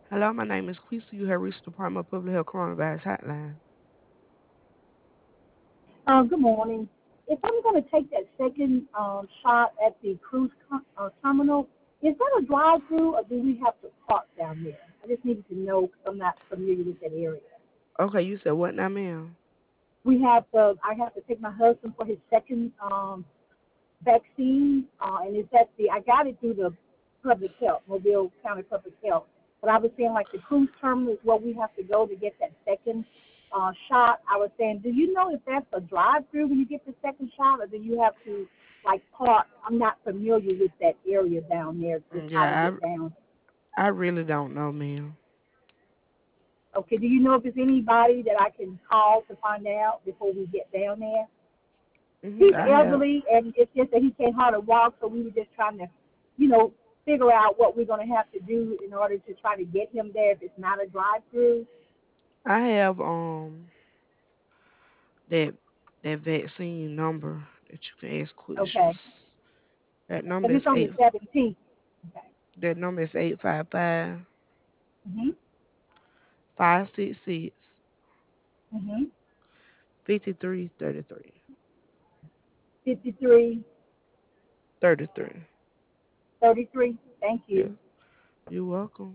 Hello, my name is Quisa. You have reached the Department of Public Health Coronavirus Hotline. Good morning. If I'm going to take that second shot at the terminal, is that a drive-through or do we have to park down there? I just needed to know because I'm not familiar with that area. Okay, you said what now, ma'am? I have to take my husband for his second vaccine, and is that I got it through the public health, Mobile County Public Health. But I was saying like the cruise terminal is where we have to go to get that second shot. I was saying, do you know if that's a drive-through when you get the second shot, or do you have to like park? I'm not familiar with that area down there, just how to Yeah, get down. I really don't know, ma'am. Okay, do you know if there's anybody that I can call to find out before we get down there? He's I have. elderly, and it's just that he can't hardly walk, so we were just trying to, you know, figure out what we're going to have to do in order to try to get him there if it's not a drive-through. I have that vaccine number that you can ask Okay, questions. That because number it's is on the eight. 17th. Okay. That number is 855 Mhm. 566 Mhm. 5333. 53, 33. 33. Thank Yeah, you. you're welcome.